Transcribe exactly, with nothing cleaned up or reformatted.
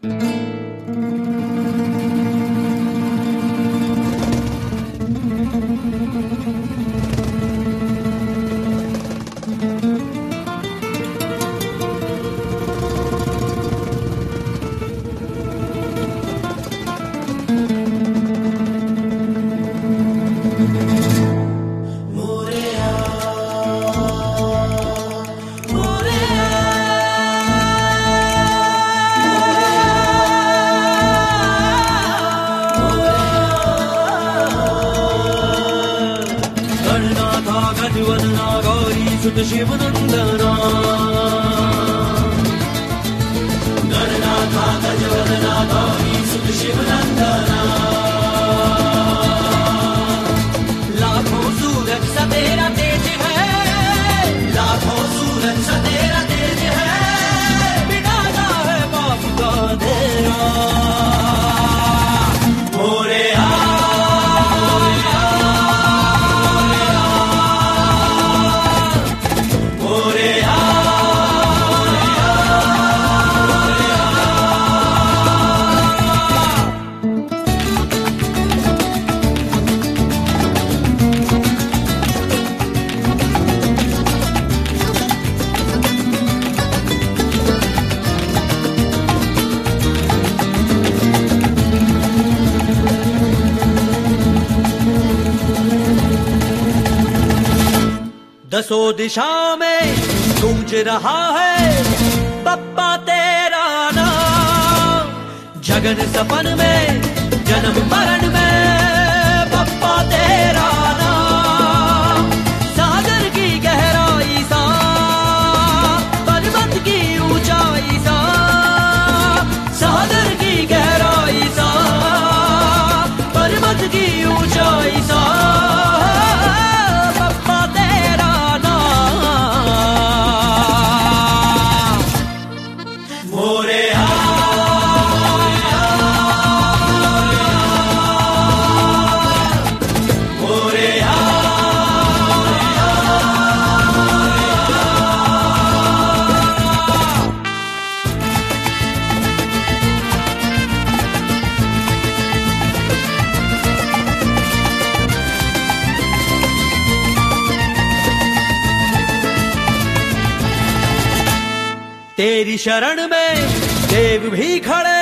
सुत शिव नंदना गणनाथा गजवदना गौरी सुत शिव नंदना लाखों सूरज सा तेरा तेज है, लाखों सूरज सा तेरा तेज है, बिना है बाप का अंधेरा मोरे दसों दिशा में गूंज रहा है बप्पा तेरा नाम, जगन सपन में जन्म मरण में बप्पा तेरा नाम, सागर की गहराई सा पर्वत की ऊंचाई सा, सागर की गहराई सा पर्वत की ऊंचाई सा तेरी शरण में देव भी खड़े